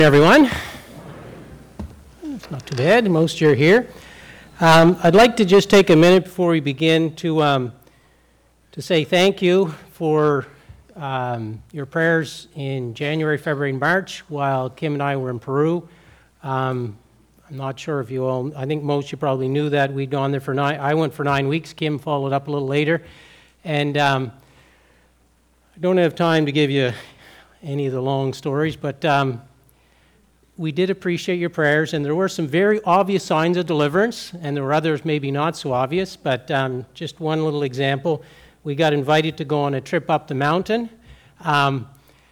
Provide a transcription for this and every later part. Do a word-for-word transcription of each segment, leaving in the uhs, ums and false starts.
Everyone. It's not too bad. Most of you are here. Um, I'd like to just take a minute before we begin to um, to say thank you for um, your prayers in January, February, and March while Kim and I were in Peru. Um, I'm not sure if you all, I think most of you probably knew that we'd gone there for nine, I went for nine weeks. Kim followed up a little later. And um, I don't have time to give you any of the long stories, but um, we did appreciate your prayers, and there were some very obvious signs of deliverance, and there were others maybe not so obvious, but um, just one little example. We got invited to go on a trip up the mountain um,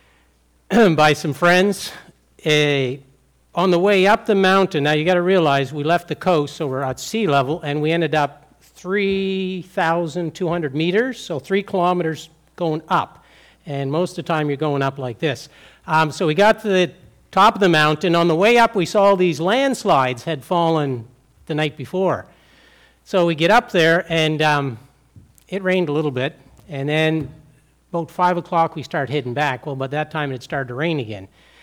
by some friends. A, on the way up the mountain, now you got to realize we left the coast, so we're at sea level, and we ended up three thousand two hundred meters, so three kilometers going up, and most of the time you're going up like this. Um, so we got to the top of the mountain. On the way up, we saw these landslides had fallen the night before. So we get up there, and um, it rained a little bit, and then about five o'clock, we start heading back. Well, by that time, it started to rain again.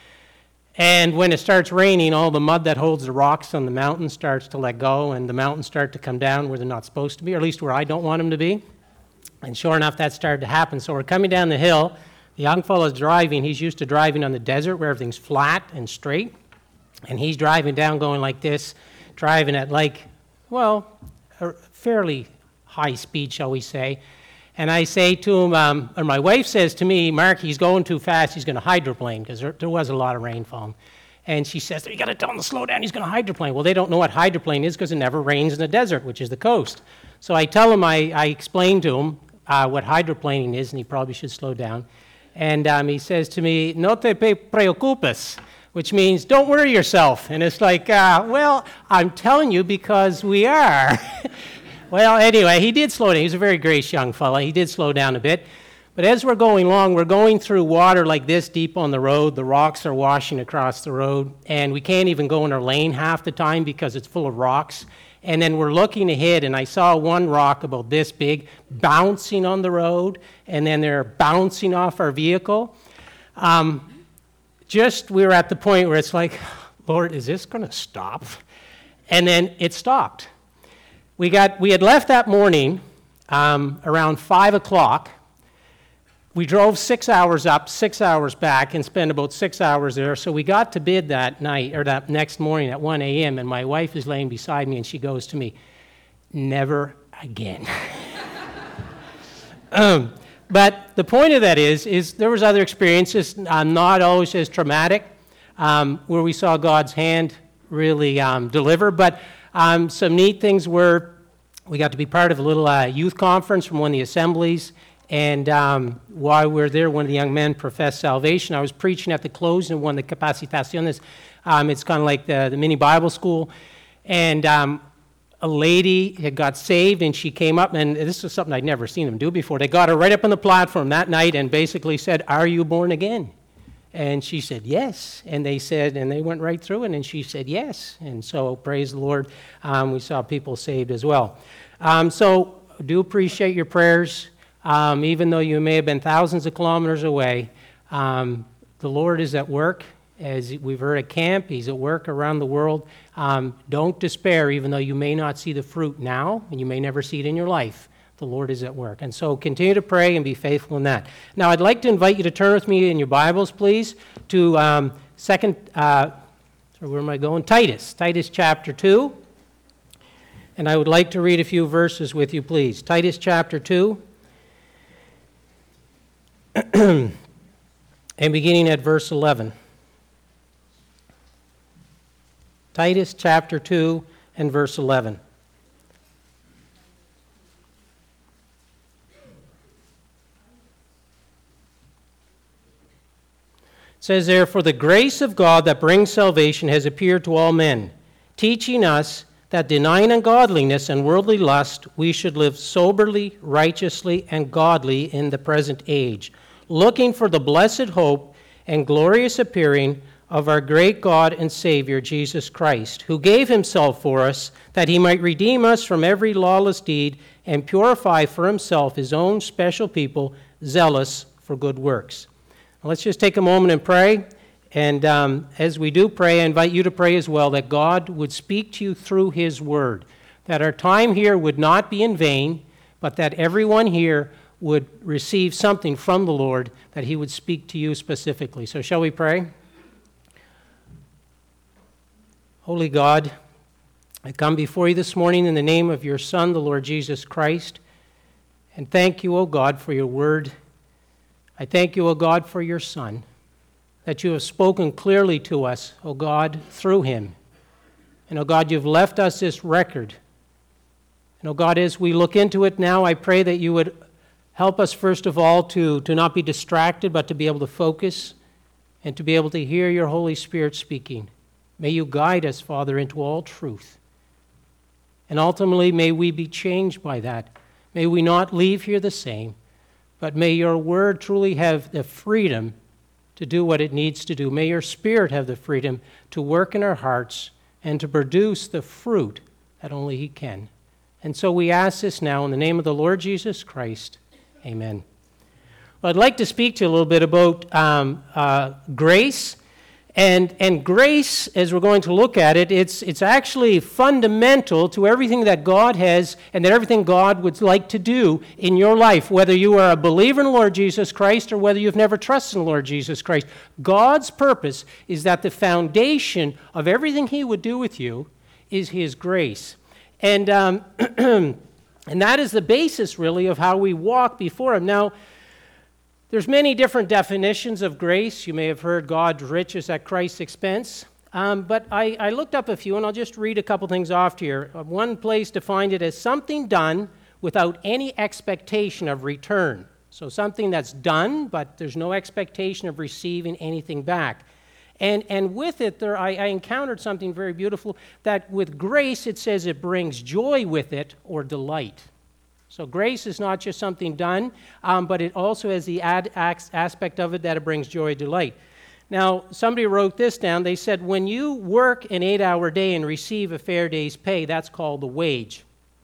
And when it starts raining, all the mud that holds the rocks on the mountain starts to let go, and the mountains start to come down where they're not supposed to be, or at least where I don't want them to be. And sure enough, that started to happen. So we're coming down the hill. The young fellow's driving. He's used to driving on the desert where everything's flat and straight. And he's driving down going like this, driving at like, well, a fairly high speed, shall we say. And I say to him, um, or my wife says to me, Mark, he's going too fast. He's going to hydroplane, because there, there was a lot of rainfall. And she says, you got to tell him to slow down. He's going to hydroplane. Well, they don't know what hydroplane is because it never rains in the desert, which is the coast. So I tell him, I, I explain to him uh, what hydroplaning is, and he probably should slow down. And um, he says to me, no te preocupes, which means don't worry yourself. And it's like, uh, well, I'm telling you because we are. Well, anyway, he did slow down. He's a very gracious young fella. He did slow down a bit. But as we're going along, we're going through water like this deep on the road. The rocks are washing across the road, and we can't even go in our lane half the time because it's full of rocks. And then we're looking ahead, and I saw one rock about this big bouncing on the road, and then they're bouncing off our vehicle. Um, just, we were at the point where it's like, Lord, is this going to stop? And then it stopped. We got, we had left that morning um, around five o'clock. We drove six hours up, six hours back, and spent about six hours there. So we got to bed that night, or that next morning at one a.m., and my wife is laying beside me, and she goes to me, never again. um, but the point of that is, is there was other experiences, uh, not always as traumatic, um, where we saw God's hand really um, deliver. But um, some neat things were, we got to be part of a little uh, youth conference from one of the assemblies. And um, while we were there, one of the young men professed salvation. I was preaching at the close of one of the capacitaciones. Um, it's kind of like the, the mini Bible school. And um, a lady had got saved, and she came up, and this is something I'd never seen them do before. They got her right up on the platform that night and basically said, are you born again? And she said, yes. And they said, and they went right through it, and she said, yes. And so, praise the Lord, um, we saw people saved as well. Um, so, do appreciate your prayers. Um, even though you may have been thousands of kilometers away, um, the Lord is at work. As we've heard at camp, He's at work around the world. Um, don't despair, even though you may not see the fruit now, and you may never see it in your life. The Lord is at work. And so continue to pray and be faithful in that. Now, I'd like to invite you to turn with me in your Bibles, please, to um, second, uh, where am I going? Titus, Titus chapter two. And I would like to read a few verses with you, please. Titus chapter two. And beginning at verse eleven. Titus chapter two and verse eleven. It says, therefore, the grace of God that brings salvation has appeared to all men, teaching us that denying ungodliness and worldly lust, we should live soberly, righteously, and godly in the present age, looking for the blessed hope and glorious appearing of our great God and Savior, Jesus Christ, who gave Himself for us, that He might redeem us from every lawless deed and purify for Himself His own special people, zealous for good works. Now let's just take a moment and pray, And um, as we do pray, I invite you to pray as well that God would speak to you through His Word, that our time here would not be in vain, but that everyone here would receive something from the Lord, that He would speak to you specifically. So shall we pray? Holy God, I come before you this morning in the name of your Son, the Lord Jesus Christ, and thank you, O God, for your word. I thank you, O God, for your Son, that you have spoken clearly to us, O God, through him. And, O God, you've left us this record. And, O God, as we look into it now, I pray that you would help us, first of all, to, to not be distracted, but to be able to focus and to be able to hear your Holy Spirit speaking. May you guide us, Father, into all truth. And ultimately, may we be changed by that. May we not leave here the same, but may your word truly have the freedom to do what it needs to do. May your Spirit have the freedom to work in our hearts and to produce the fruit that only he can. And so we ask this now in the name of the Lord Jesus Christ. Amen. Well, I'd like to speak to you a little bit about um, uh, grace. And, and grace, as we're going to look at it, it's, it's actually fundamental to everything that God has and that everything God would like to do in your life, whether you are a believer in the Lord Jesus Christ or whether you've never trusted in the Lord Jesus Christ. God's purpose is that the foundation of everything he would do with you is his grace. And, um, and that is the basis, really, of how we walk before him. Now, there's many different definitions of grace. You may have heard God's riches at Christ's expense. Um, but I, I looked up a few, and I'll just read a couple things off here. Uh, one place defined it as something done without any expectation of return. So something that's done, but there's no expectation of receiving anything back. And, and with it, there, I, I encountered something very beautiful, that with grace, it says it brings joy with it or delight. So grace is not just something done, um, but it also has the ad aspect of it that it brings joy and delight. Now, somebody wrote this down. They said, when you work an eight-hour day and receive a fair day's pay, that's called the wage.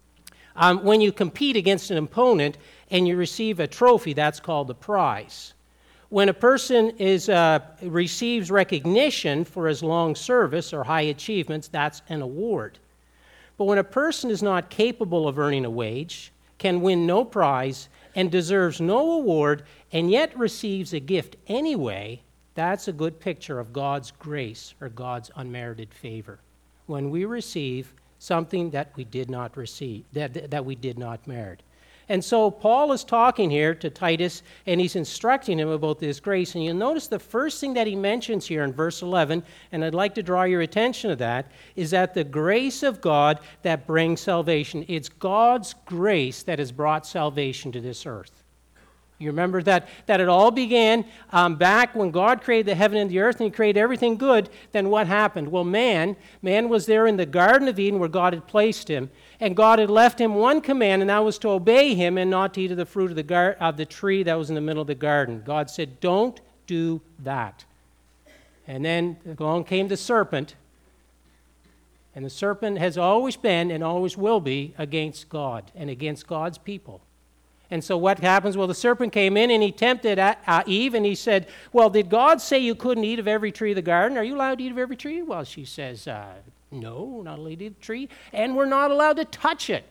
Um, when you compete against an opponent and you receive a trophy, that's called the prize. When a person is uh, receives recognition for his long service or high achievements, that's an award. But when a person is not capable of earning a wage, can win no prize, and deserves no award, and yet receives a gift anyway, that's a good picture of God's grace or God's unmerited favor. When we receive something that we did not receive, that, that we did not merit. And so Paul is talking here to Titus, and he's instructing him about this grace. And you'll notice the first thing that he mentions here in verse eleven, and I'd like to draw your attention to that, is that the grace of God that brings salvation. It's God's grace that has brought salvation to this earth. You remember that, that it all began um, back when God created the heaven and the earth, and he created everything good. Then what happened? Well, man, man was there in the Garden of Eden where God had placed him, and God had left him one command, and that was to obey him and not to eat of the fruit of the, gar- of the tree that was in the middle of the garden. God said, don't do that. And then along came the serpent, and the serpent has always been and always will be against God and against God's people. And so what happens? Well, the serpent came in and he tempted uh, Eve, and he said, well, did God say you couldn't eat of every tree of the garden? Are you allowed to eat of every tree? Well, she says, uh, no, we're not allowed to eat of the tree, and we're not allowed to touch it.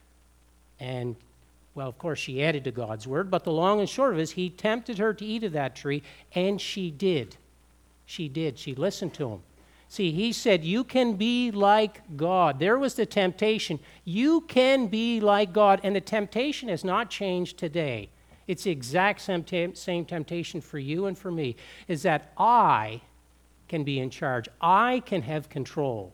And, well, of course, she added to God's word, but the long and short of it is he tempted her to eat of that tree, and she did. She did. She listened to him. See, he said, you can be like God. There was the temptation. You can be like God. And the temptation has not changed today. It's the exact same, te- same temptation for you and for me, is that I can be in charge. I can have control.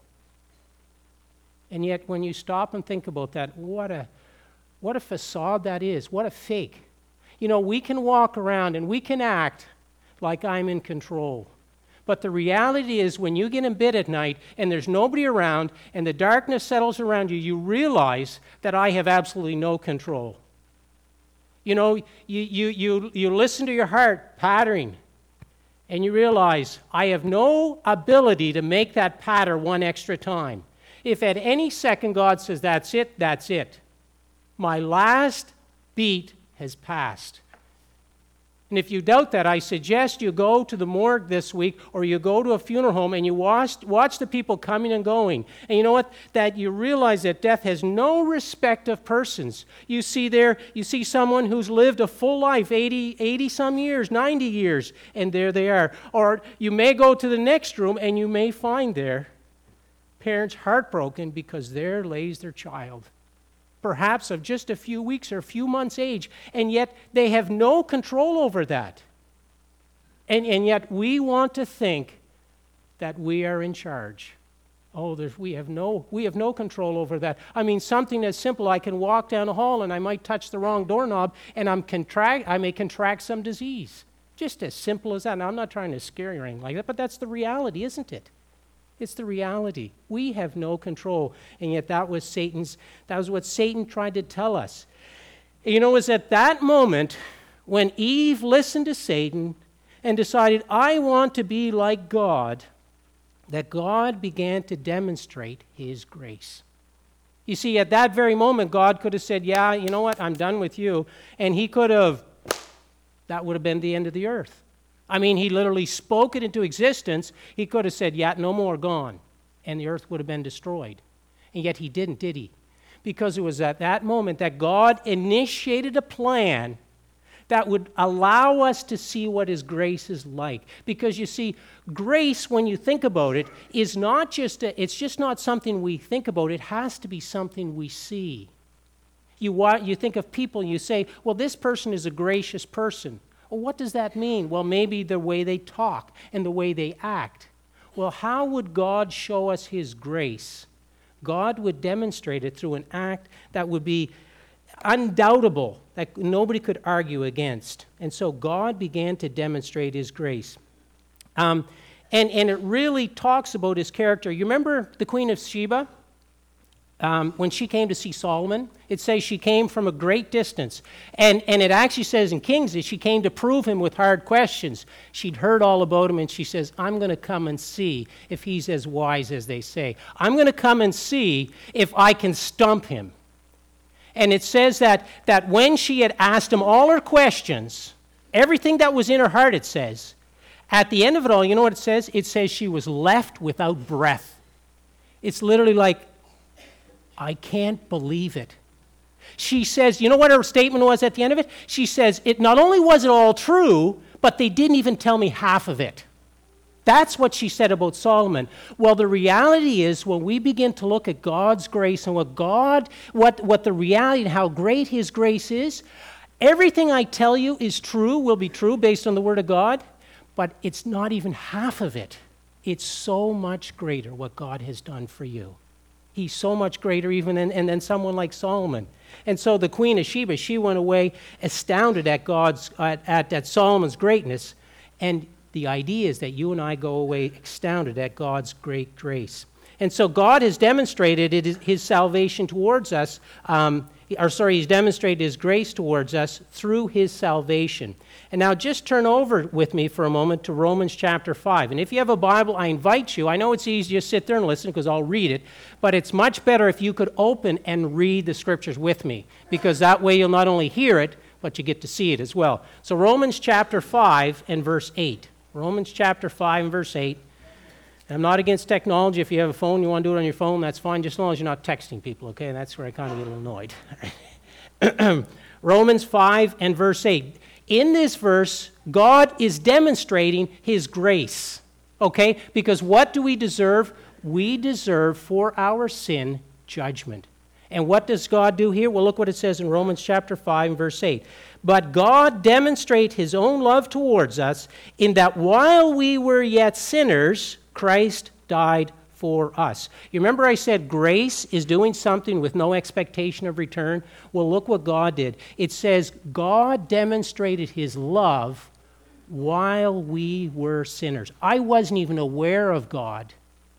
And yet when you stop and think about that, what a, what a facade that is. What a fake. You know, we can walk around and we can act like I'm in control. But the reality is when you get in bed at night and there's nobody around and the darkness settles around you, you realize that I have absolutely no control. You know, you, you, you, you listen to your heart pattering and you realize I have no ability to make that patter one extra time. If at any second God says, that's it, that's it. My last beat has passed. And if you doubt that, I suggest you go to the morgue this week or you go to a funeral home and you watch, watch the people coming and going. And you know what? That you realize that death has no respect of persons. You see there, you see someone who's lived a full life, eighty, eighty some years, ninety years, and there they are. Or you may go to the next room and you may find there parents heartbroken because there lays their child, perhaps of just a few weeks or a few months' age, and yet they have no control over that. And, and yet we want to think that we are in charge. Oh, there's, we have no we have no control over that. I mean, something as simple, I can walk down a hall and I might touch the wrong doorknob and I'm contract, I may contract some disease. Just as simple as that. Now, I'm not trying to scare you or anything like that, but that's the reality, isn't it? It's the reality. We have no control, and yet that was Satan's, that was what Satan tried to tell us. You know, it was at that moment when Eve listened to Satan and decided, I want to be like God, that God began to demonstrate his grace. You see, at that very moment, God could have said, yeah, you know what, I'm done with you, and he could have, that would have been the end of the earth. I mean, he literally spoke it into existence. He could have said, yeah, no more, gone. And the earth would have been destroyed. And yet he didn't, did he? Because it was at that moment that God initiated a plan that would allow us to see what his grace is like. Because you see, grace, when you think about it, is not just, a, it's just not something we think about. It has to be something we see. You, want, you think of people and you say, well, this person is a gracious person. Well, what does that mean? Well, maybe the way they talk and the way they act. Well, how would God show us his grace? God would demonstrate it through an act that would be undoubtable, that nobody could argue against. And so God began to demonstrate his grace. Um, and, and it really talks about his character. You remember the Queen of Sheba? Um, when she came to see Solomon, it says she came from a great distance. And, and it actually says in Kings that she came to prove him with hard questions. She'd heard all about him, and she says, I'm going to come and see if he's as wise as they say. I'm going to come and see if I can stump him. And it says that, that when she had asked him all her questions, everything that was in her heart, it says, at the end of it all, you know what it says? It says she was left without breath. It's literally like, I can't believe it. She says, you know what her statement was at the end of it? She says, it not only was it all true, but they didn't even tell me half of it. That's what she said about Solomon. Well, the reality is when we begin to look at God's grace and what God, what, what the reality and how great his grace is, everything I tell you is true, will be true based on the Word of God, but it's not even half of it. It's so much greater what God has done for you. He's so much greater even than, and than someone like Solomon. And so the Queen of Sheba, she went away astounded at God's, at, at, at Solomon's greatness. And the idea is that you and I go away astounded at God's great grace. And so God has demonstrated it, his salvation towards us, um, or sorry, he's demonstrated his grace towards us through his salvation. And now just turn over with me for a moment to Romans chapter five. And if you have a Bible, I invite you. I know it's easy to just sit there and listen because I'll read it, but it's much better if you could open and read the scriptures with me, because that way you'll not only hear it, but you get to see it as well. So Romans chapter five and verse eight. Romans chapter five and verse eight. I'm not against technology. If you have a phone, you want to do it on your phone, that's fine, just as long as you're not texting people, okay? And that's where I kind of get a little annoyed. Romans five and verse eight. In this verse, God is demonstrating his grace, okay? Because what do we deserve? We deserve for our sin judgment. And what does God do here? Well, look what it says in Romans chapter five and verse eight. But God demonstrates his own love towards us in that while we were yet sinners, Christ died for us. You remember I said grace is doing something with no expectation of return? Well, look what God did. It says God demonstrated his love while we were sinners. I wasn't even aware of God,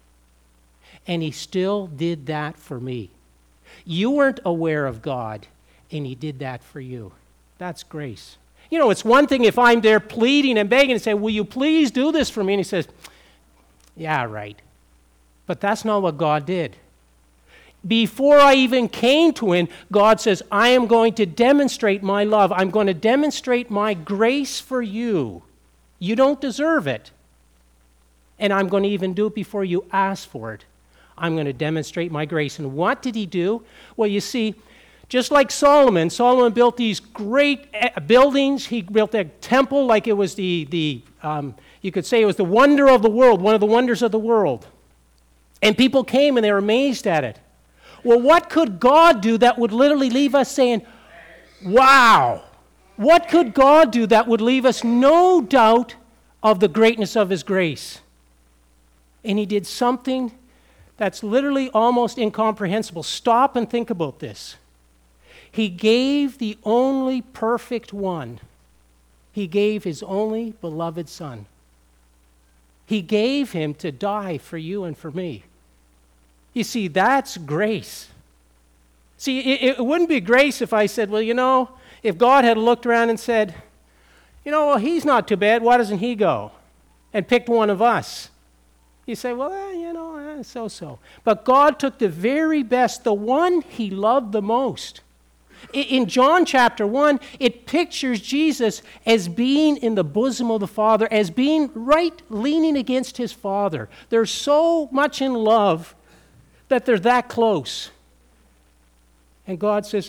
and he still did that for me. You weren't aware of God, and he did that for you. That's grace. You know, it's one thing if I'm there pleading and begging and say, will you please do this for me? And he says, yeah, right. But that's not what God did. Before I even came to him, God says, I am going to demonstrate my love. I'm going to demonstrate my grace for you. You don't deserve it. And I'm going to even do it before you ask for it. I'm going to demonstrate my grace. And what did he do? Well, you see, just like Solomon, Solomon built these great buildings. He built a temple like it was the, the um, you could say it was the wonder of the world, one of the wonders of the world. And people came and they were amazed at it. Well, what could God do that would literally leave us saying, wow? What could God do that would leave us no doubt of the greatness of his grace? And he did something that's literally almost incomprehensible. Stop and think about this. He gave the only perfect one. He gave his only beloved Son. He gave him to die for you and for me. You see, that's grace. See, it, it wouldn't be grace if I said, well, you know, if God had looked around and said, you know, well, he's not too bad, why doesn't he go? And picked one of us. You say, well, eh, you know, eh, so-so. But God took the very best, the one he loved the most. In John chapter one, it pictures Jesus as being in the bosom of the Father, as being right leaning against his Father. They're so much in love that they're that close. And God says,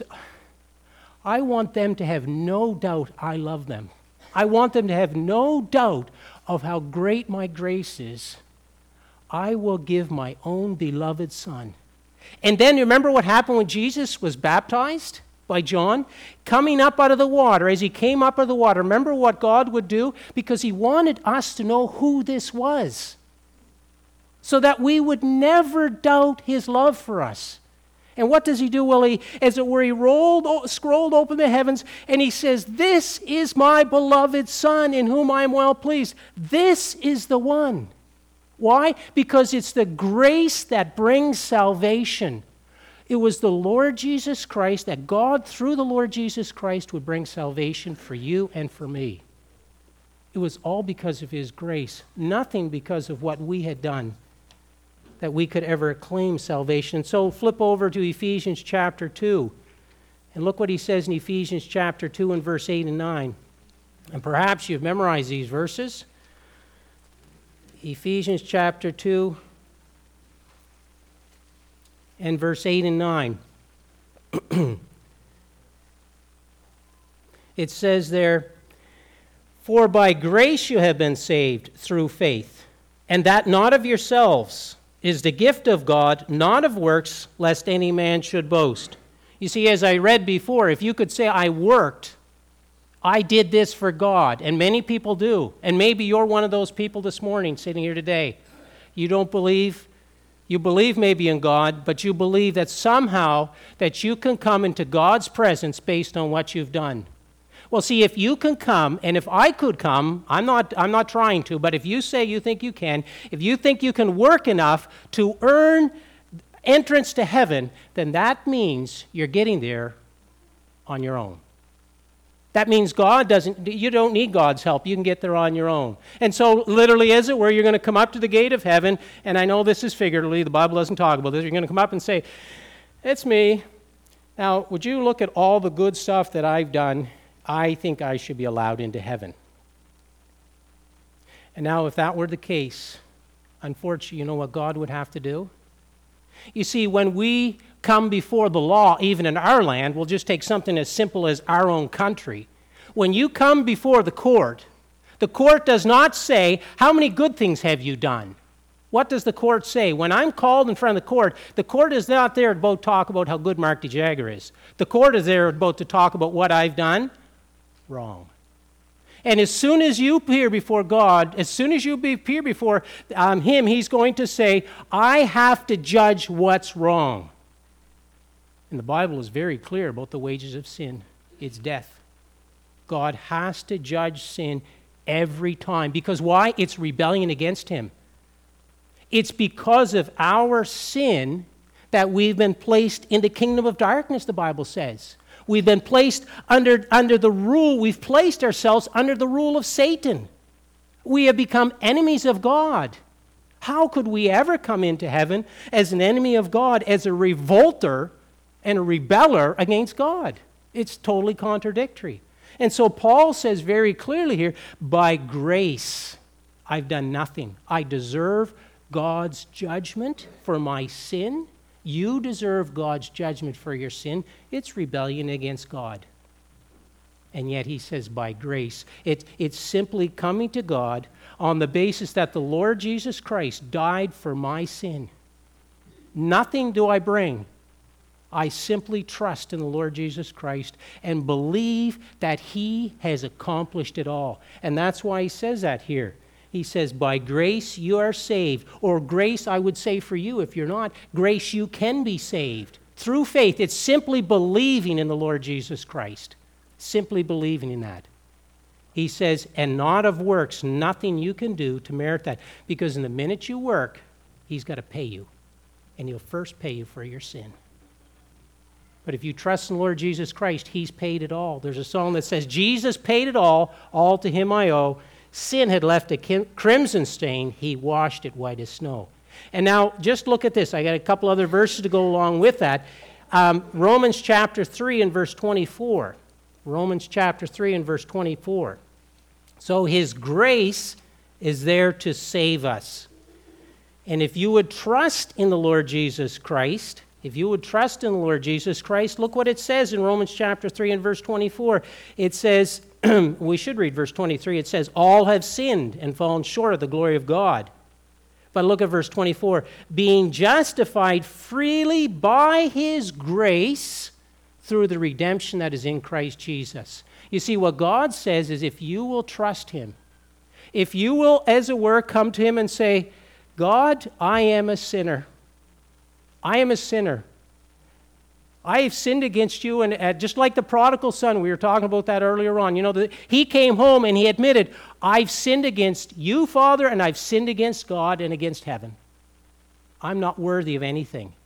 I want them to have no doubt I love them. I want them to have no doubt of how great my grace is. I will give my own beloved Son. And then remember what happened when Jesus was baptized by John? Coming up out of the water, as he came up out of the water, remember what God would do? Because he wanted us to know who this was, so that we would never doubt his love for us. And what does he do? Well, he, as it were, he rolled, scrolled open the heavens, and he says, this is my beloved Son in whom I am well pleased. This is the one. Why? Because it's the grace that brings salvation. It was the Lord Jesus Christ, that God, through the Lord Jesus Christ, would bring salvation for you and for me. It was all because of his grace, nothing because of what we had done that we could ever claim salvation. So flip over to Ephesians chapter two, and look what he says in Ephesians chapter two and verse eight and nine. And perhaps you've memorized these verses. Ephesians chapter two and verse eight and nine. It says there, for by grace you have been saved through faith, and that not of yourselves, is the gift of God, not of works, lest any man should boast. You see, as I read before, if you could say, I worked, I did this for God, and many people do, and maybe you're one of those people this morning sitting here today. You don't believe, you believe maybe in God, but you believe that somehow that you can come into God's presence based on what you've done. Well, see, if you can come, and if I could come, I'm not, I'm not trying to, but if you say you think you can, if you think you can work enough to earn entrance to heaven, then that means you're getting there on your own. That means God doesn't, you don't need God's help. You can get there on your own. And so literally, as it were, you're going to come up to the gate of heaven, and I know this is figuratively, the Bible doesn't talk about this. You're going to come up and say, it's me. Now, would you look at all the good stuff that I've done? I think I should be allowed into heaven. And now, if that were the case, unfortunately, you know what God would have to do? You see, when we come before the law, even in our land, we'll just take something as simple as our own country. When you come before the court, the court does not say, how many good things have you done? What does the court say? When I'm called in front of the court, the court is not there to talk about how good Mark DeJagger is. The court is there about to talk about what I've done wrong. And as soon as you appear before God, as soon as you appear before um, him, he's going to say, I have to judge what's wrong. And the Bible is very clear about the wages of sin. It's death. God has to judge sin every time. Because why? It's rebellion against him. It's because of our sin that we've been placed in the kingdom of darkness, the Bible says. We've been placed under, under the rule, we've placed ourselves under the rule of Satan. We have become enemies of God. How could we ever come into heaven as an enemy of God, as a revolter and a rebeller against God? It's totally contradictory. And so Paul says very clearly here, by grace, I've done nothing. I deserve God's judgment for my sin. You deserve God's judgment for your sin. It's rebellion against God. And yet he says, by grace. It, it's simply coming to God on the basis that the Lord Jesus Christ died for my sin. Nothing do I bring. I simply trust in the Lord Jesus Christ and believe that he has accomplished it all. And that's why he says that here. He says, by grace you are saved. Or grace, I would say for you, if you're not, grace you can be saved. Through faith, it's simply believing in the Lord Jesus Christ. Simply believing in that. He says, and not of works, nothing you can do to merit that. Because in the minute you work, he's got to pay you. And he'll first pay you for your sin. But if you trust in the Lord Jesus Christ, he's paid it all. There's a song that says, Jesus paid it all, all to him I owe. Sin had left a crimson stain, he washed it white as snow. And now, just look at this. I got a couple other verses to go along with that. Um, Romans chapter three and verse twenty-four. Romans chapter three and verse twenty-four. So his grace is there to save us. And if you would trust in the Lord Jesus Christ, if you would trust in the Lord Jesus Christ, look what it says in Romans chapter three and verse twenty-four. It says, we should read verse twenty-three. It says, all have sinned and fallen short of the glory of God. But look at verse twenty-four. Being justified freely by his grace through the redemption that is in Christ Jesus. You see, what God says is if you will trust him, if you will, as it were, come to him and say, God, I am a sinner. I am a sinner. I have sinned against you, and uh, just like the prodigal son, we were talking about that earlier on. You know, the, he came home and he admitted, I've sinned against you, Father, and I've sinned against God and against heaven. I'm not worthy of anything.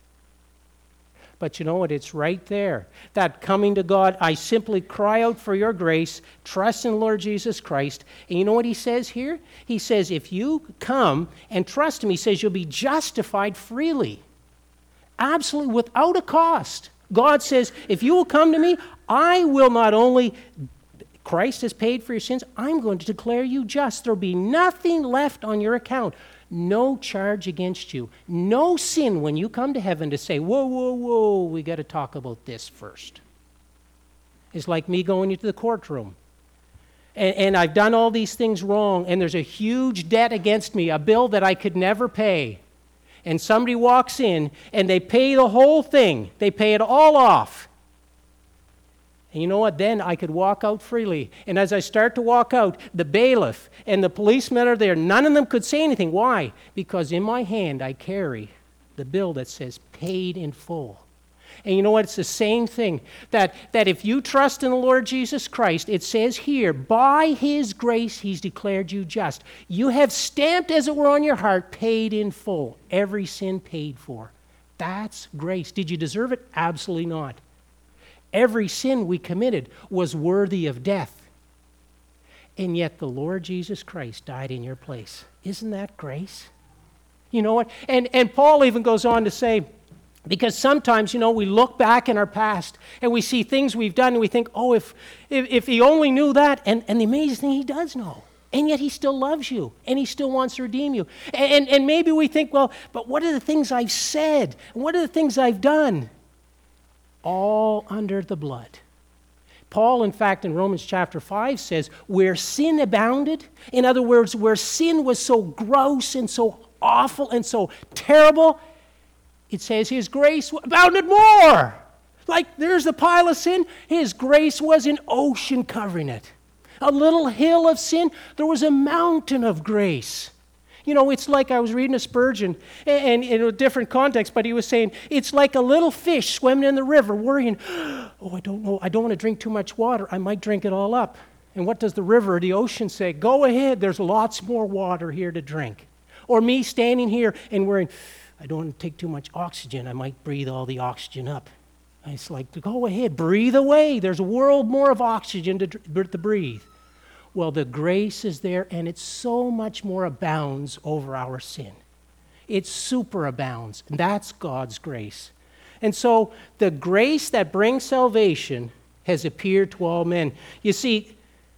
But you know what? It's right there. That coming to God, I simply cry out for your grace, trust in the Lord Jesus Christ. And you know what he says here? He says, if you come and trust him, he says, you'll be justified freely. Absolutely, without a cost. God says, if you will come to me, I will not only, Christ has paid for your sins, I'm going to declare you just. There'll be nothing left on your account. No charge against you. No sin when you come to heaven to say, whoa, whoa, whoa, we got to talk about this first. It's like me going into the courtroom. And, and I've done all these things wrong, and there's a huge debt against me, a bill that I could never pay. And somebody walks in, and they pay the whole thing. They pay it all off. And you know what? Then I could walk out freely. And as I start to walk out, the bailiff and the policemen are there. None of them could say anything. Why? Because in my hand I carry the bill that says paid in full. And you know what? It's the same thing. That, that if you trust in the Lord Jesus Christ, it says here, by his grace he's declared you just. You have stamped, as it were, on your heart, paid in full. Every sin paid for. That's grace. Did you deserve it? Absolutely not. Every sin we committed was worthy of death. And yet the Lord Jesus Christ died in your place. Isn't that grace? You know what? And, and Paul even goes on to say, because sometimes, you know, we look back in our past and we see things we've done and we think, oh, if if, if he only knew that. And, and the amazing thing, he does know. And yet he still loves you and he still wants to redeem you. And, and, and maybe we think, well, but what are the things I've said? What are the things I've done? All under the blood. Paul, in fact, in Romans chapter five says, where sin abounded, in other words, where sin was so gross and so awful and so terrible, it says his grace abounded more. Like there's the pile of sin, his grace was an ocean covering it. A little hill of sin, there was a mountain of grace. You know, it's like I was reading a Spurgeon, and, and in a different context, but he was saying, it's like a little fish swimming in the river, worrying, oh, I don't know, I don't want to drink too much water, I might drink it all up. And what does the river or the ocean say? Go ahead, there's lots more water here to drink. Or me standing here and worrying, I don't want to take too much oxygen, I might breathe all the oxygen up. It's like, go ahead, breathe away. There's a world more of oxygen to, to breathe. Well, the grace is there, and it so much more abounds over our sin. It superabounds, and that's God's grace. And so the grace that brings salvation has appeared to all men. You see,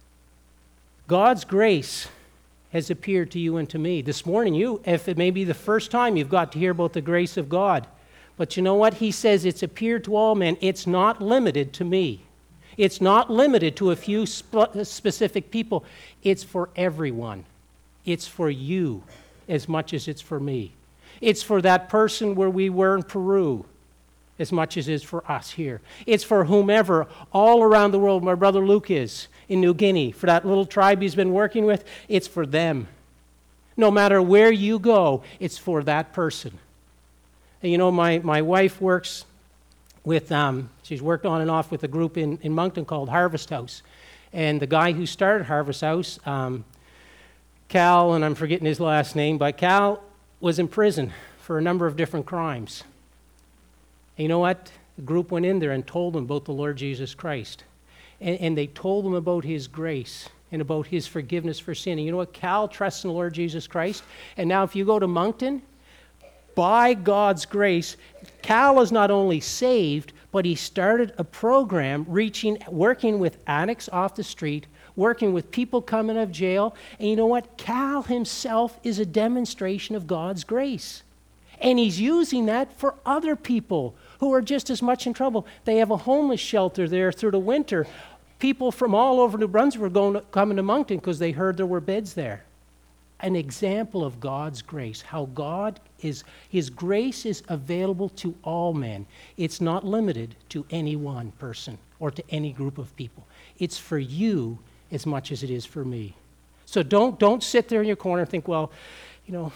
God's grace has appeared to you and to me. This morning, you, if it may be the first time you've got to hear about the grace of God, but you know what? He says it's appeared to all men. It's not limited to me. It's not limited to a few sp- specific people. It's for everyone. It's for you as much as it's for me. It's for that person where we were in Peru as much as it is for us here. It's for whomever all around the world. My brother Luke is in New Guinea. For that little tribe he's been working with, it's for them. No matter where you go, it's for that person. And you know, my, my wife works with, um, she's worked on and off with a group in, in Moncton called Harvest House. And the guy who started Harvest House, um, Cal, and I'm forgetting his last name, but Cal was in prison for a number of different crimes. And you know what? The group went in there and told him about the Lord Jesus Christ. And, and they told him about his grace and about his forgiveness for sin. And you know what? Cal trusts in the Lord Jesus Christ. And now if you go to Moncton, by God's grace, Cal is not only saved, but he started a program reaching, working with addicts off the street, working with people coming out of jail. And you know what? Cal himself is a demonstration of God's grace. And he's using that for other people who are just as much in trouble. They have a homeless shelter there through the winter. People from all over New Brunswick were going to, coming to Moncton because they heard there were beds there. An example of God's grace, how God is, his grace is available to all men. It's not limited to any one person or to any group of people. It's for you as much as it is for me. So don't, don't sit there in your corner and think, well, you know,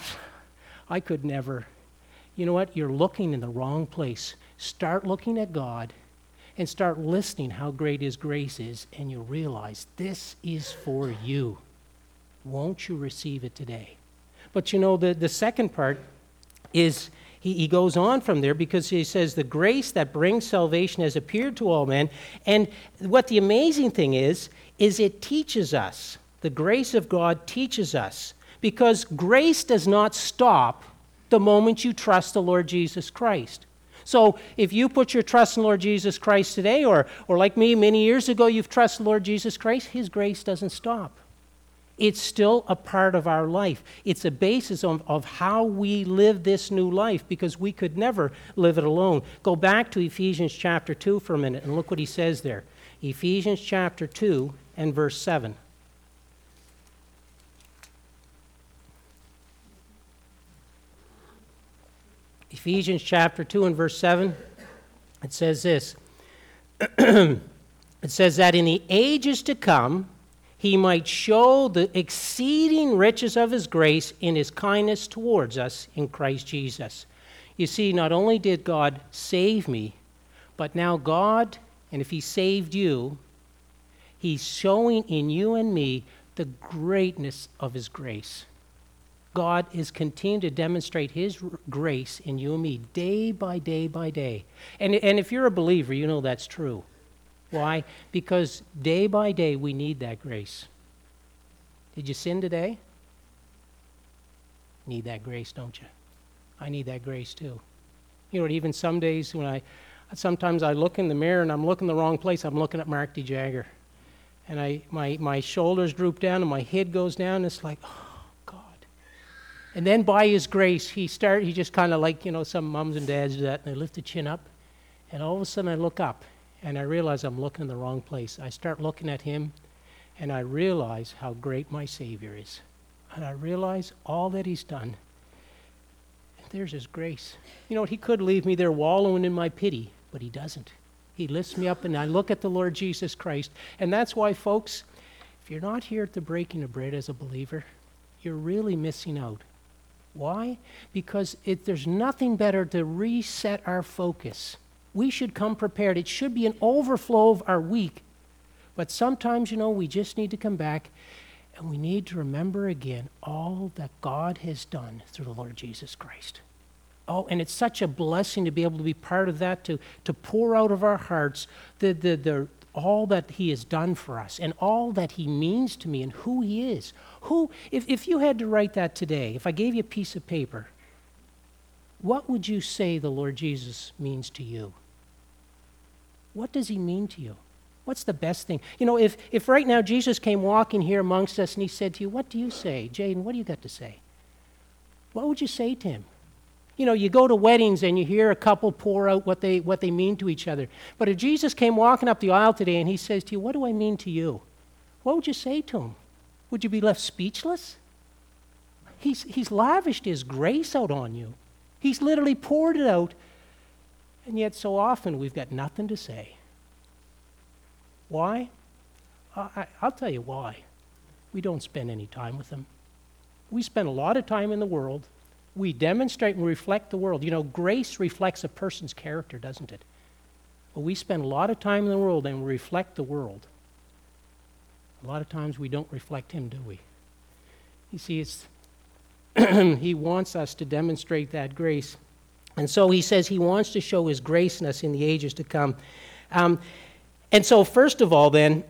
I could never. You know what? You're looking in the wrong place. Start looking at God and start listening how great his grace is, and you'll realize this is for you. Won't you receive it today? But you know, the, the second part is he, he goes on from there because he says the grace that brings salvation has appeared to all men. And what the amazing thing is, is it teaches us. The grace of God teaches us, because grace does not stop the moment you trust the Lord Jesus Christ. So if you put your trust in the Lord Jesus Christ today, or, or like me many years ago, you've trusted the Lord Jesus Christ, his grace doesn't stop. It's still a part of our life. It's a basis of, of how we live this new life, because we could never live it alone. Go back to Ephesians chapter two for a minute and look what he says there. Ephesians chapter two and verse seven. Ephesians chapter two and verse seven, it says this. It says that in the ages to come, he might show the exceeding riches of his grace in his kindness towards us in Christ Jesus. You see, not only did God save me, but now God, and if he saved you, he's showing in you and me the greatness of his grace. God is continuing to demonstrate his r- grace in you and me day by day by day. And, and if you're a believer, you know that's true. Why? Because day by day we need that grace. Did you sin today? Need that grace, don't you? I need that grace too. You know, even some days when I, sometimes I look in the mirror and I'm looking the wrong place. I'm looking at Mark D. Jagger. And I, my, my shoulders droop down and my head goes down. And it's like, oh, God. And then by his grace, he start, he just kind of like, you know, some moms and dads do that, and they lift the chin up. And all of a sudden I look up and I realize I'm looking in the wrong place. I start looking at him and I realize how great my Savior is. And I realize all that he's done. And there's his grace. You know what? He could leave me there wallowing in my pity, but he doesn't. He lifts me up and I look at the Lord Jesus Christ. And that's why, folks, if you're not here at the breaking of bread as a believer, you're really missing out. Why? Because it, there's nothing better to reset our focus. We should come prepared. It should be an overflow of our week. But sometimes, you know, we just need to come back and we need to remember again all that God has done through the Lord Jesus Christ. Oh, and it's such a blessing to be able to be part of that, to, to pour out of our hearts the, the, the all that he has done for us and all that he means to me and who he is. Who, if, if you had to write that today, if I gave you a piece of paper, what would you say the Lord Jesus means to you? What does he mean to you? What's the best thing? You know, if, if right now Jesus came walking here amongst us and he said to you, what do you say? Jaden, what do you got to say? What would you say to him? You know, you go to weddings and you hear a couple pour out what they, what they mean to each other. But if Jesus came walking up the aisle today and he says to you, what do I mean to you? What would you say to him? Would you be left speechless? He's, he's lavished his grace out on you. He's literally poured it out. And yet so often we've got nothing to say. Why? I, I'll tell you why. We don't spend any time with him. We spend a lot of time in the world. We demonstrate and reflect the world. You know, grace reflects a person's character, doesn't it? Well, we spend a lot of time in the world and we reflect the world. A lot of times we don't reflect him, do we? You see, it's he wants us to demonstrate that grace. And so he says he wants to show his grace in us in the ages to come. Um, and so first of all then,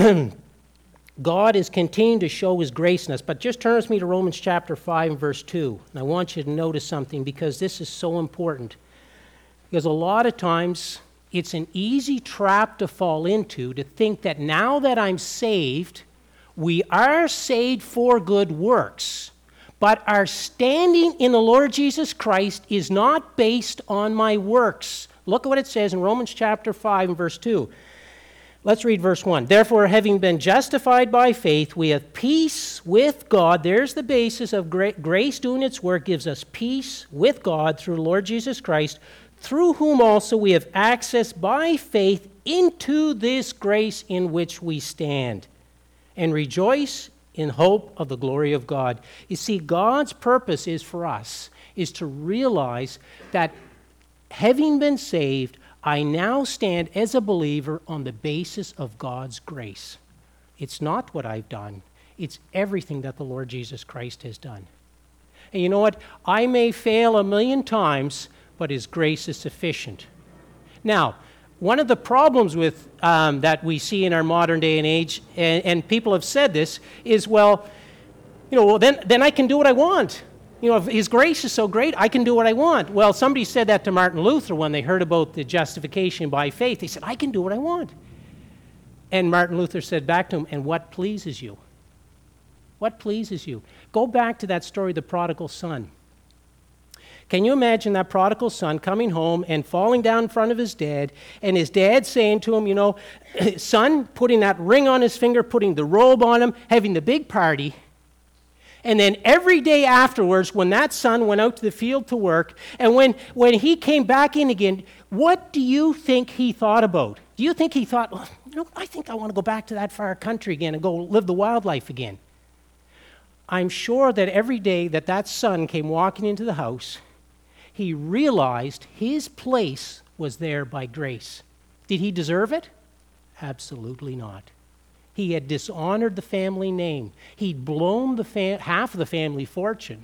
God is continuing to show his grace in us. But just turn with me to Romans chapter five and verse two. And I want you to notice something because this is so important. Because a lot of times it's an easy trap to fall into to think that now that I'm saved, we are saved for good works. But our standing in the Lord Jesus Christ is not based on my works. Look at what it says in Romans chapter five and verse two. Let's read verse one. Therefore, having been justified by faith, we have peace with God. There's the basis of gra- grace doing its work, gives us peace with God through the Lord Jesus Christ, through whom also we have access by faith into this grace in which we stand, and rejoice in hope of the glory of God. You see, God's purpose is for us, is to realize that having been saved, I now stand as a believer on the basis of God's grace. It's not what I've done. It's everything that the Lord Jesus Christ has done. And you know what? I may fail a million times, but his grace is sufficient. Now, one of the problems with um, that we see in our modern day and age, and, and people have said this, is, well, you know, well, then, then I can do what I want. You know, if his grace is so great, I can do what I want. Well, somebody said that to Martin Luther when they heard about the justification by faith. They said, I can do what I want. And Martin Luther said back to him, and what pleases you? What pleases you? Go back to that story of the prodigal son. Can you imagine that prodigal son coming home and falling down in front of his dad, and his dad saying to him, you know, son, putting that ring on his finger, putting the robe on him, having the big party. And then every day afterwards, when that son went out to the field to work, and when, when he came back in again, what do you think he thought about? Do you think he thought, well, you know, I think I want to go back to that far country again and go live the wildlife again? I'm sure that every day that that son came walking into the house, he realized his place was there by grace. Did he deserve it? Absolutely not. He had dishonored the family name. He'd blown the fa- half of the family fortune.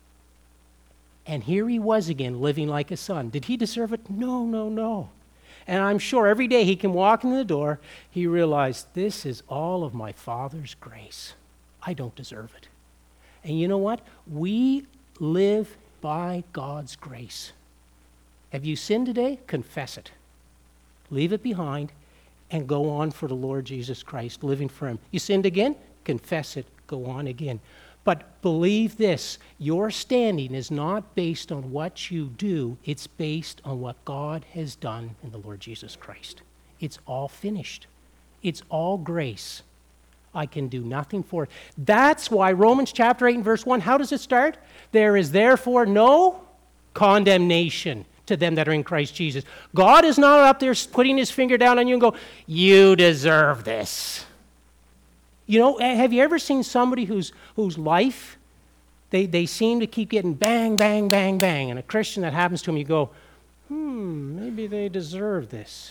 And here he was again, living like a son. Did he deserve it? No, no, no. And I'm sure every day he can walk in the door, he realized, this is all of my Father's grace. I don't deserve it. And you know what? We live by God's grace. Have you sinned today? Confess it. Leave it behind and go on for the Lord Jesus Christ, living for him. You sinned again? Confess it. Go on again. But believe this, your standing is not based on what you do. It's based on what God has done in the Lord Jesus Christ. It's all finished. It's all grace. I can do nothing for it. That's why Romans chapter eight and verse one, how does it start? There is therefore no condemnation to them that are in Christ Jesus. God is not up there putting his finger down on you and go, you deserve this. You know, have you ever seen somebody whose whose life, they, they seem to keep getting bang, bang, bang, bang, and a Christian that happens to him, you go, hmm, maybe they deserve this.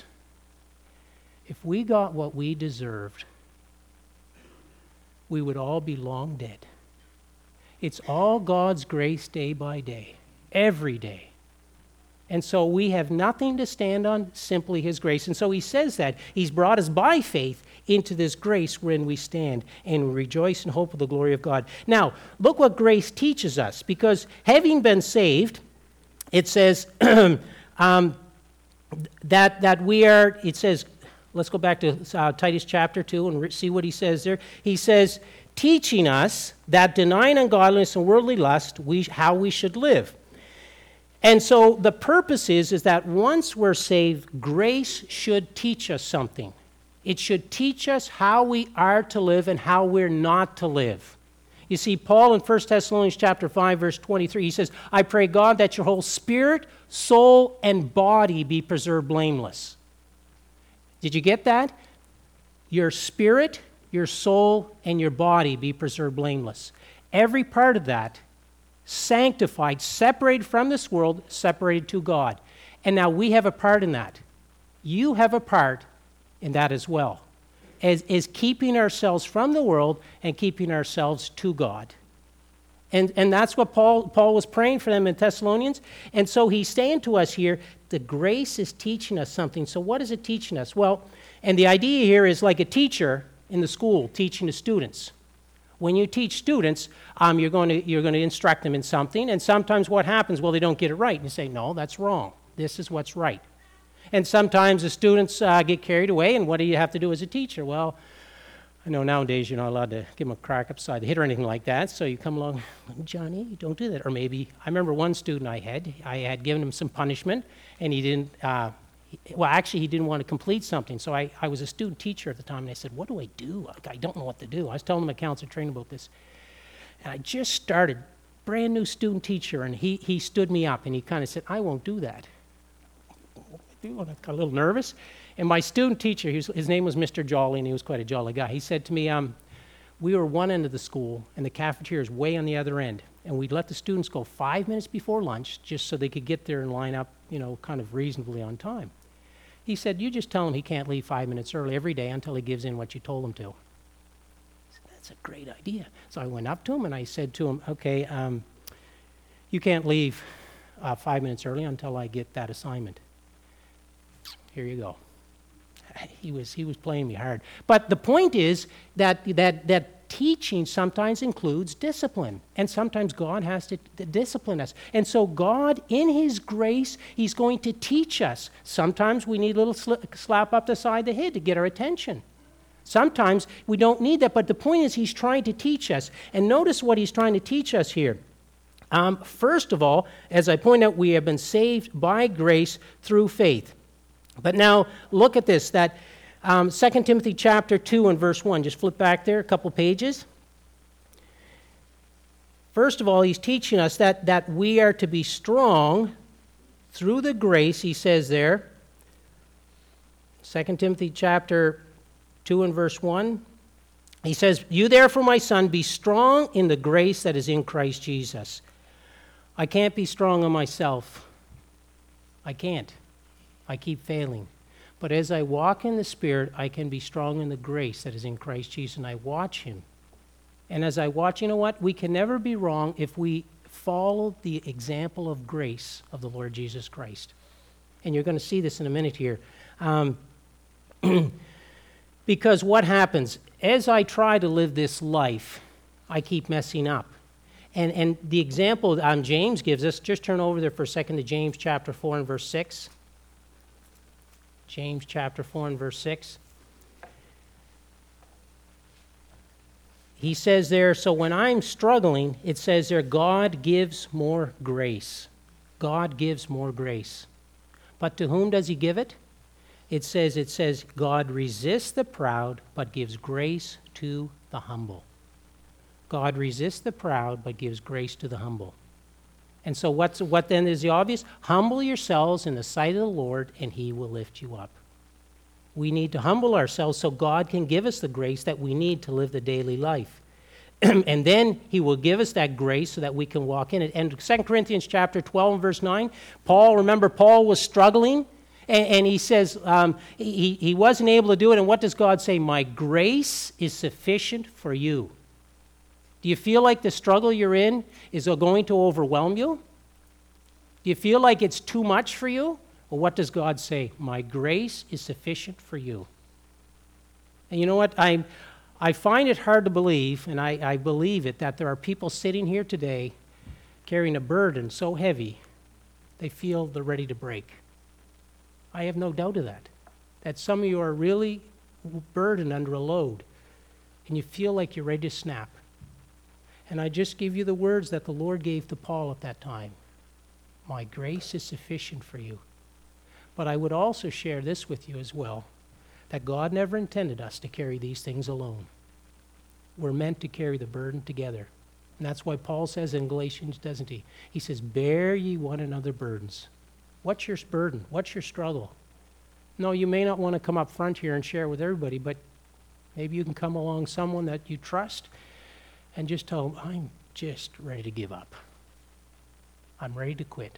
If we got what we deserved, we would all be long dead. It's all God's grace day by day, every day. And so we have nothing to stand on, simply his grace. And so he says that. He's brought us by faith into this grace wherein we stand and rejoice in hope of the glory of God. Now, look what grace teaches us, because having been saved, it says um, that, that we are, it says, let's go back to uh, Titus chapter two and re- see what he says there. He says, teaching us that denying ungodliness and worldly lust, we, how we should live. And so the purpose is, is that once we're saved, grace should teach us something. It should teach us how we are to live and how we're not to live. You see, Paul in First Thessalonians chapter five, verse twenty-three, he says, I pray God that your whole spirit, soul, and body be preserved blameless. Did you get that? Your spirit, your soul, and your body be preserved blameless. Every part of that, sanctified, separated from this world, separated to God. And now we have a part in that. You have a part in that as well, as, as keeping ourselves from the world and keeping ourselves to God. And, and that's what Paul, Paul was praying for them in Thessalonians. And so he's saying to us here, the grace is teaching us something. So what is it teaching us? Well, and the idea here is like a teacher in the school teaching the students. When you teach students, um, you're going to you're going to instruct them in something, and sometimes what happens? Well, they don't get it right, and you say, no, that's wrong. This is what's right. And sometimes the students uh, get carried away, and what do you have to do as a teacher? Well, I know nowadays you're not allowed to give them a crack upside the head or anything like that, so you come along, Johnny, don't do that. Or maybe, I remember one student I had, I had given him some punishment, and he didn't, uh, well, actually, he didn't want to complete something. So I, I was a student teacher at the time, and I said, what do I do? I don't know what to do. I was telling my counselor training about this. And I just started, brand new student teacher, and he, he stood me up, and he kind of said, I won't do that. What do I do? And I got a little nervous. And my student teacher, he was, his name was Mister Jolly, and he was quite a jolly guy. He said to me, um, we were one end of the school, and the cafeteria is way on the other end. And we'd let the students go five minutes before lunch just so they could get there and line up, you know, kind of reasonably on time. He said, you just tell him he can't leave five minutes early every day until he gives in what you told him to. I said, that's a great idea. So I went up to him and I said to him, okay, um, you can't leave uh, five minutes early until I get that assignment. Here you go. He was he was playing me hard. But the point is that that that teaching sometimes includes discipline. And sometimes God has to d- discipline us. And so God, in his grace, he's going to teach us. Sometimes we need a little sl- slap up the side of the head to get our attention. Sometimes we don't need that. But the point is he's trying to teach us. And notice what he's trying to teach us here. Um, first of all, as I point out, we have been saved by grace through faith. But now look at this, that Um, Second Timothy chapter two and verse one. Just flip back there a couple pages. First of all, he's teaching us that, that we are to be strong through the grace, he says there. Second Timothy chapter two and verse one. He says, you therefore, my son, be strong in the grace that is in Christ Jesus. I can't be strong on myself. I can't. I keep failing. But as I walk in the Spirit, I can be strong in the grace that is in Christ Jesus, and I watch him. And as I watch, you know what? We can never be wrong if we follow the example of grace of the Lord Jesus Christ. And you're going to see this in a minute here. Um, because what happens? As I try to live this life, I keep messing up. And, and the example um, James gives us, just turn over there for a second to James chapter four and verse six. James chapter four and verse six. He says there, so when I'm struggling, it says there, God gives more grace. God gives more grace. But to whom does he give it? It says, it says, God resists the proud, but gives grace to the humble. God resists the proud, but gives grace to the humble. And so what's, what then is the obvious? Humble yourselves in the sight of the Lord, and he will lift you up. We need to humble ourselves so God can give us the grace that we need to live the daily life. And then he will give us that grace so that we can walk in it. And Second Corinthians chapter twelve and verse nine, Paul, remember Paul was struggling, and, and he says um, he, he wasn't able to do it. And what does God say? My grace is sufficient for you. Do you feel like the struggle you're in is going to overwhelm you? Do you feel like it's too much for you? Well, what does God say? My grace is sufficient for you. And you know what? I, I find it hard to believe, and I, I believe it, that there are people sitting here today carrying a burden so heavy they feel they're ready to break. I have no doubt of that. That some of you are really burdened under a load, and you feel like you're ready to snap. And I just give you the words that the Lord gave to Paul at that time. My grace is sufficient for you. But I would also share this with you as well, that God never intended us to carry these things alone. We're meant to carry the burden together. And that's why Paul says in Galatians, doesn't he? He says, bear ye one another burdens. What's your burden? What's your struggle? No, you may not want to come up front here and share with everybody, but maybe you can come along someone that you trust and just tell them, I'm just ready to give up. I'm ready to quit.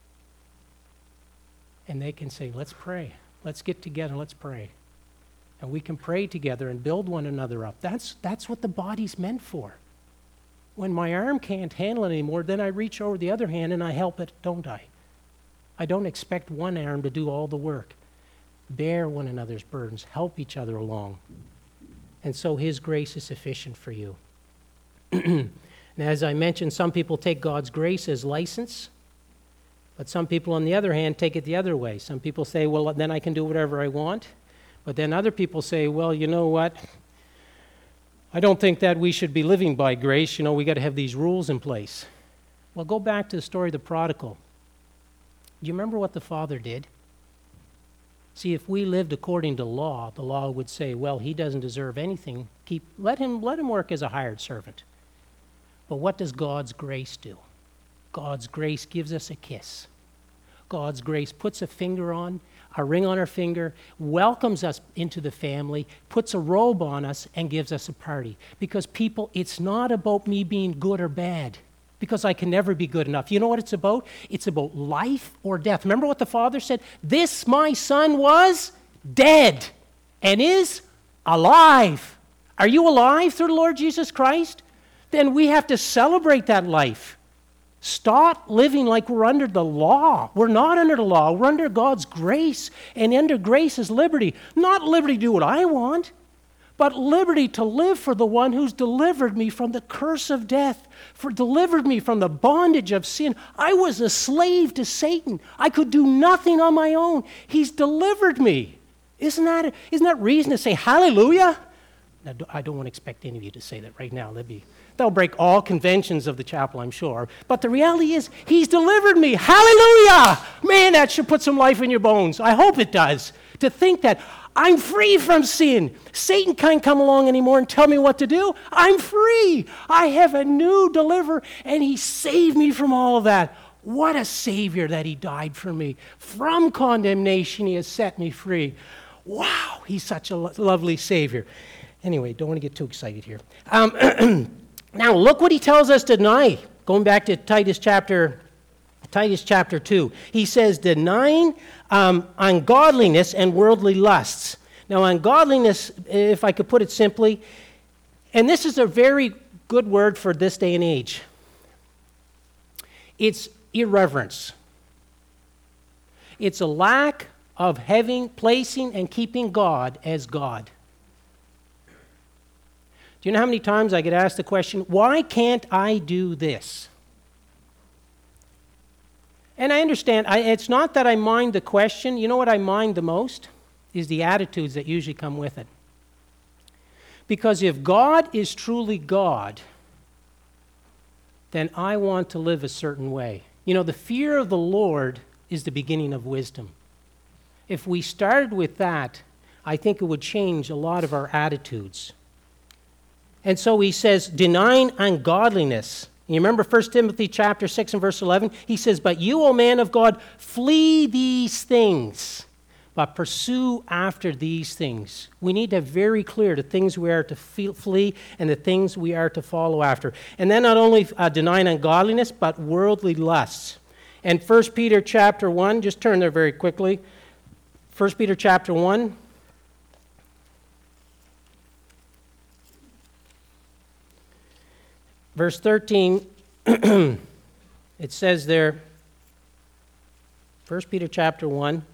And they can say, let's pray. Let's get together, let's pray. And we can pray together and build one another up. That's, that's what the body's meant for. When my arm can't handle it anymore, then I reach over the other hand and I help it, don't I? I don't expect one arm to do all the work. Bear one another's burdens. Help each other along. And so his grace is sufficient for you. And as I mentioned, some people take God's grace as license, but some people, on the other hand, take it the other way. Some people say, well, then I can do whatever I want. But then other people say, well, you know what? I don't think that we should be living by grace. You know, we got to have these rules in place. Well, go back to the story of the prodigal. Do you remember what the father did? See, if we lived according to law, the law would say, well, he doesn't deserve anything. Keep let him let him work as a hired servant. But what does God's grace do? God's grace gives us a kiss. God's grace puts a finger on, a ring on our finger, welcomes us into the family, puts a robe on us, and gives us a party. Because people, it's not about me being good or bad, because I can never be good enough. You know what it's about? It's about life or death. Remember what the Father said? This, my son, was dead and is alive. Are you alive through the Lord Jesus Christ? Then we have to celebrate that life. Stop living like we're under the law. We're not under the law. We're under God's grace. And under grace is liberty. Not liberty to do what I want, but liberty to live for the one who's delivered me from the curse of death, for delivered me from the bondage of sin. I was a slave to Satan. I could do nothing on my own. He's delivered me. Isn't that, isn't that reason to say hallelujah? Now, I don't want to expect any of you to say that right now. That'd be, that'll break all conventions of the chapel, I'm sure. But the reality is, he's delivered me. Hallelujah! Man, that should put some life in your bones. I hope it does. To think that I'm free from sin. Satan can't come along anymore and tell me what to do. I'm free. I have a new deliverer, and he saved me from all of that. What a Savior that he died for me. From condemnation, he has set me free. Wow, he's such a lo- lovely Savior. Anyway, don't want to get too excited here. Um, now, look what he tells us to deny. Going back to Titus chapter, Titus chapter two. He says, denying um, ungodliness and worldly lusts. Now, ungodliness, if I could put it simply, and this is a very good word for this day and age. It's irreverence. It's a lack of having, placing, and keeping God as God. Do you know how many times I get asked the question, why can't I do this? And I understand, I, it's not that I mind the question. You know what I mind the most? Is the attitudes that usually come with it. Because if God is truly God, then I want to live a certain way. You know, the fear of the Lord is the beginning of wisdom. If we started with that, I think it would change a lot of our attitudes. And so he says, denying ungodliness. You remember First Timothy chapter six and verse eleven? He says, but you, O man of God, flee these things, but pursue after these things. We need to have very clear the things we are to flee and the things we are to follow after. And then not only uh, denying ungodliness, but worldly lusts. And First Peter chapter one, just turn there very quickly. First Peter chapter one. Verse thirteen, it says there, First Peter chapter one.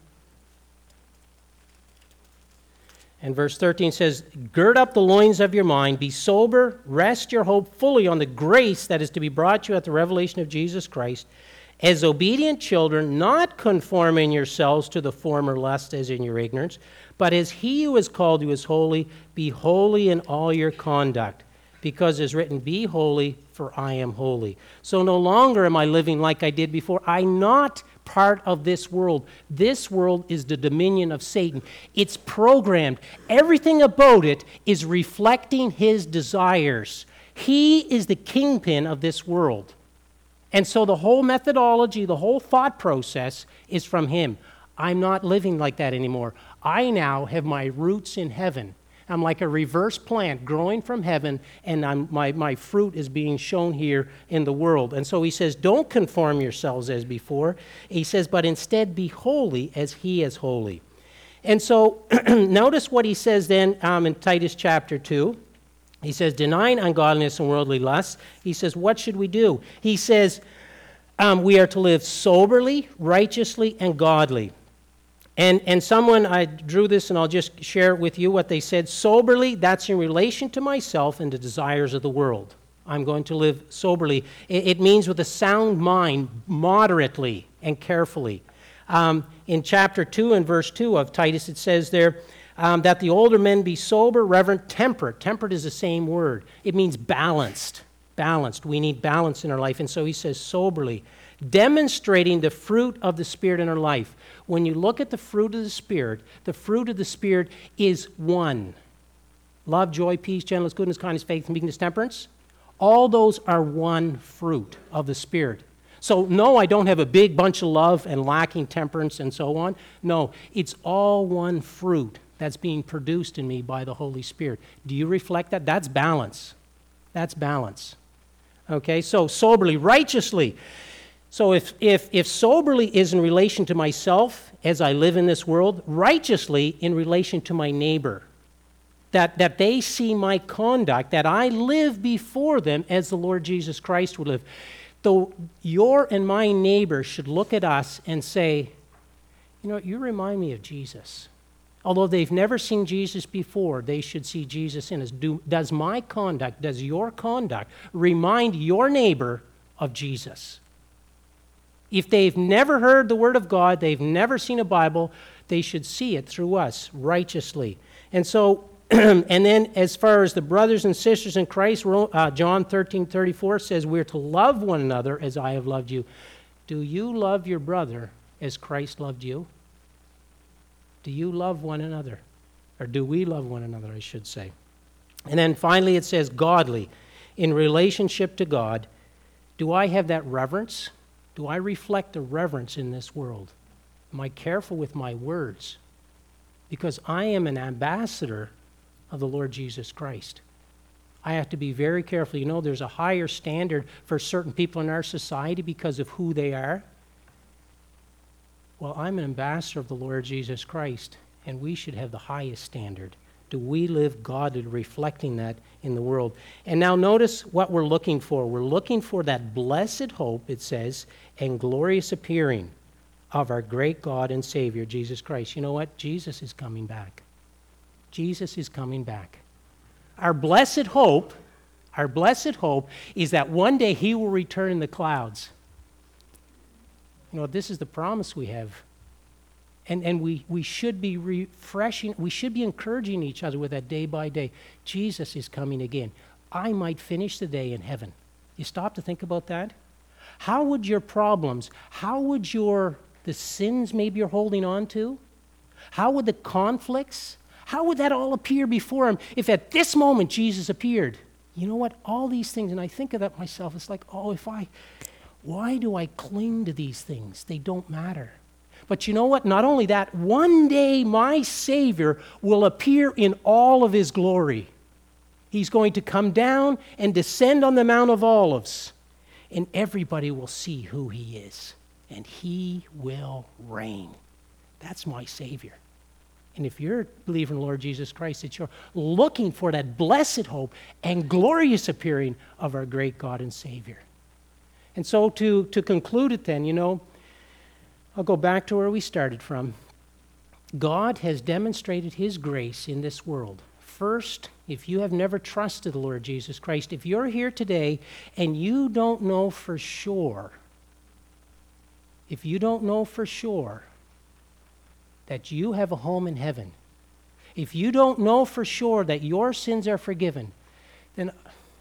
And verse thirteen says, gird up the loins of your mind, be sober, rest your hope fully on the grace that is to be brought you at the revelation of Jesus Christ, as obedient children, not conforming yourselves to the former lust as in your ignorance, but as he who has called you is holy, be holy in all your conduct, because it is written, be holy, for I am holy. So no longer am I living like I did before. I'm not part of this world. This world is the dominion of Satan. It's programmed. Everything about it is reflecting his desires. He is the kingpin of this world. And so the whole methodology, the whole thought process is from him. I'm not living like that anymore. I now have my roots in heaven. I'm like a reverse plant growing from heaven, and I'm, my, my fruit is being shown here in the world. And so he says, don't conform yourselves as before. He says, but instead be holy as he is holy. And so notice what he says then um, in Titus chapter two. He says, denying ungodliness and worldly lusts, he says, what should we do? He says, um, we are to live soberly, righteously, and godly. And and someone, I drew this and I'll just share it with you what they said. Soberly, that's in relation to myself and the desires of the world. I'm going to live soberly. It, it means with a sound mind, moderately and carefully. Um, in chapter two and verse two of Titus, it says there um, that the older men be sober, reverent, temperate. Temperate is the same word. It means balanced. Balanced. We need balance in our life. And so he says soberly, demonstrating the fruit of the Spirit in our life. When you look at the fruit of the Spirit, the fruit of the Spirit is one. Love, joy, peace, gentleness, goodness, kindness, faith, meekness, temperance. All those are one fruit of the Spirit. So no, I don't have a big bunch of love and lacking temperance and so on. No, it's all one fruit that's being produced in me by the Holy Spirit. Do you reflect that? That's balance. That's balance. Okay, so soberly, righteously. So if, if, if soberly is in relation to myself as I live in this world, righteously in relation to my neighbor, that, that they see my conduct, that I live before them as the Lord Jesus Christ would live. Though your and my neighbor should look at us and say, you know, you remind me of Jesus. Although they've never seen Jesus before, they should see Jesus in us. Do, does my conduct, does your conduct remind your neighbor of Jesus? If they've never heard the Word of God, they've never seen a Bible, they should see it through us righteously. And so, and then as far as the brothers and sisters in Christ, uh, John thirteen thirty-four says, we're to love one another as I have loved you. Do you love your brother as Christ loved you? Do you love one another? Or do we love one another, I should say. And then finally it says godly. In relationship to God, do I have that reverence? Do I reflect the reverence in this world? Am I careful with my words? Because I am an ambassador of the Lord Jesus Christ. I have to be very careful. You know, there's a higher standard for certain people in our society because of who they are. Well, I'm an ambassador of the Lord Jesus Christ, and we should have the highest standard. Do we live godly, reflecting that in the world? And now notice what we're looking for. We're looking for that blessed hope, it says, and glorious appearing of our great God and Savior, Jesus Christ. You know what? Jesus is coming back. Jesus is coming back. Our blessed hope, our blessed hope is that one day he will return in the clouds. You know, this is the promise we have. And and we, we should be refreshing, we should be encouraging each other with that day by day. Jesus is coming again. I might finish the day in heaven. You stop to think about that? How would your problems, how would your, the sins maybe you're holding on to, how would the conflicts, how would that all appear before him if at this moment Jesus appeared? You know what? All these things, and I think of that myself, it's like, oh, if I, why do I cling to these things? They don't matter. But you know what? Not only that, one day my Savior will appear in all of his glory. He's going to come down and descend on the Mount of Olives, and everybody will see who he is, and he will reign. That's my Savior. And if you're a believer in the Lord Jesus Christ, that you're looking for that blessed hope and glorious appearing of our great God and Savior. And so to, to conclude it then, you know, I'll go back to where we started from. God has demonstrated his grace in this world. First, if you have never trusted the Lord Jesus Christ, if you're here today and you don't know for sure, if you don't know for sure that you have a home in heaven, if you don't know for sure that your sins are forgiven, then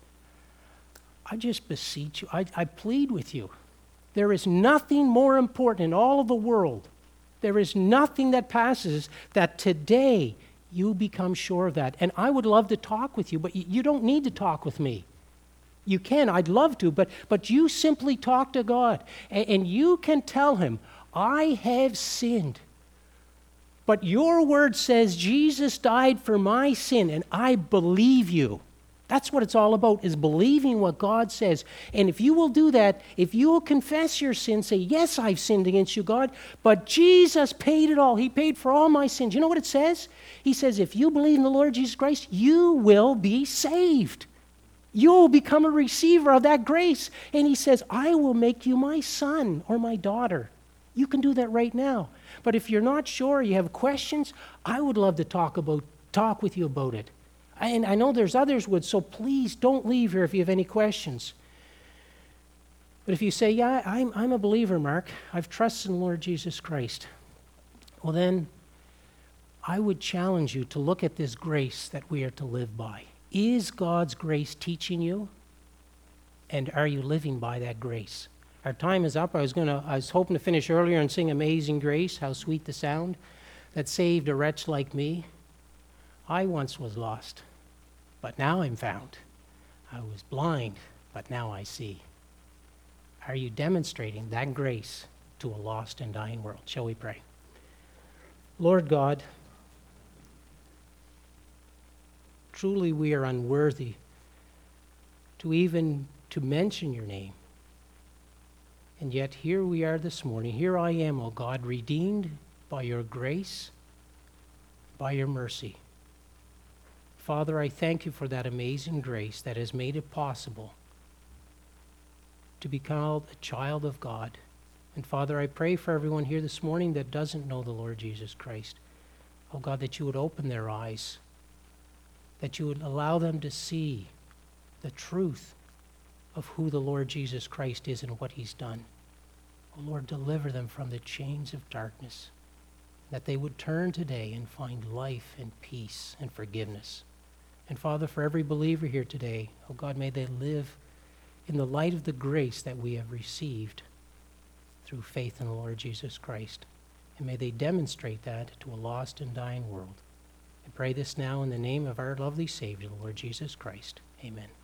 I just beseech you, I, I plead with you. There is nothing more important in all of the world. There is nothing that passes that today you become sure of that. And I would love to talk with you, but you, you don't need to talk with me. You can, I'd love to, but, but you simply talk to God. And, and you can tell him, I have sinned. But your word says Jesus died for my sin, and I believe you. That's what it's all about, is believing what God says. And if you will do that, if you will confess your sin, say, yes, I've sinned against you, God, but Jesus paid it all. He paid for all my sins. You know what it says? He says, if you believe in the Lord Jesus Christ, you will be saved. You'll become a receiver of that grace. And he says, I will make you my son or my daughter. You can do that right now. But if you're not sure, you have questions, I would love to talk about talk with you about it. And I know there's others would, so please don't leave here if you have any questions. But if you say, yeah, I'm, I'm a believer, Mark, I've trusted in the Lord Jesus Christ, well then, I would challenge you to look at this grace that we are to live by. Is God's grace teaching you? And are you living by that grace? Our time is up. I was gonna, I was hoping to finish earlier and sing Amazing Grace, how sweet the sound that saved a wretch like me. I once was lost, but now I'm found. I was blind, but now I see. Are you demonstrating that grace to a lost and dying world? Shall we pray? Lord God, truly we are unworthy to even to mention your name. And yet here we are this morning. Here I am, O God, redeemed by your grace, by your mercy. Father, I thank you for that amazing grace that has made it possible to be called a child of God. And Father, I pray for everyone here this morning that doesn't know the Lord Jesus Christ. Oh God, that you would open their eyes, that you would allow them to see the truth of who the Lord Jesus Christ is and what he's done. Oh Lord, deliver them from the chains of darkness, that they would turn today and find life and peace and forgiveness. And Father, for every believer here today, oh God, may they live in the light of the grace that we have received through faith in the Lord Jesus Christ. And may they demonstrate that to a lost and dying world. I pray this now in the name of our lovely Savior, the Lord Jesus Christ. Amen.